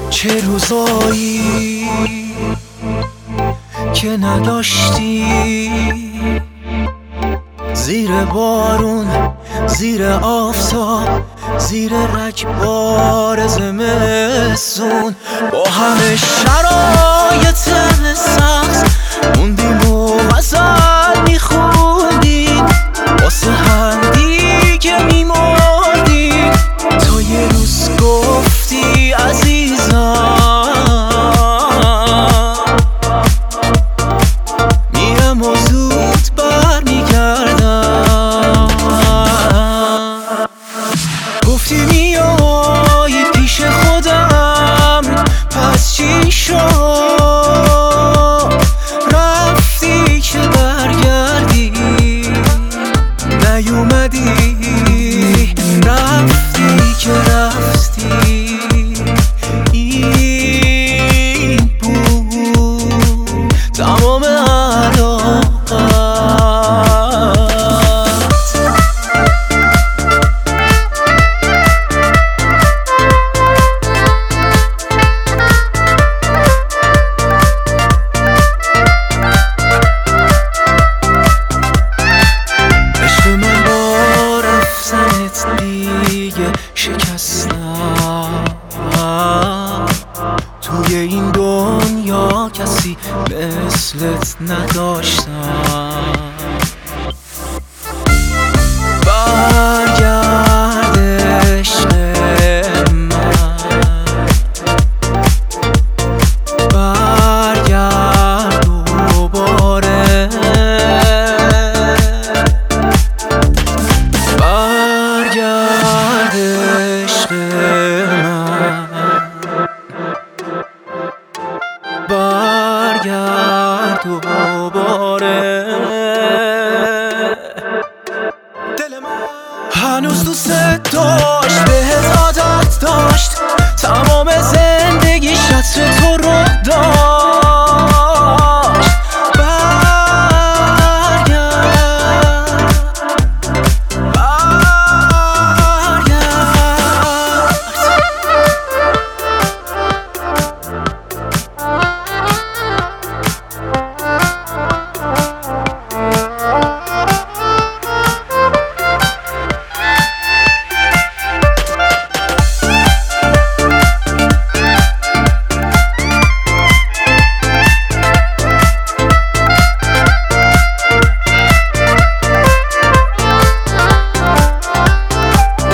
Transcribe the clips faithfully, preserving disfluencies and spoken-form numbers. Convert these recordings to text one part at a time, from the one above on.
چه روزایی که نداشتی، زیر بارون، زیر آفتاب، زیر رگبار زمستون، با همه شرایط سخت موندیم و غزل میخوندیم واسه همدی که میمردیم. تا یه روز گفتی عزیزم میرم و زود برمیگردم. گفتی میای پیش خودم، پس چی شد؟ رفتی که برگردی، نیومدی، رفتی که رفتی. این بود تمام علاقت. دیگه شکستم، توی این دنیا کسی مثلت نداشتم. برگرد عشق من، برگرد دوباره، برگرد عشق من، برگرد دوباره. دل من هنوز دوست داشت، بهت عادت داشت، تمام زندگیش عطر تو رو داشت.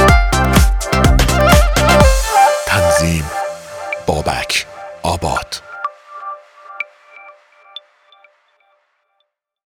بابک آباد.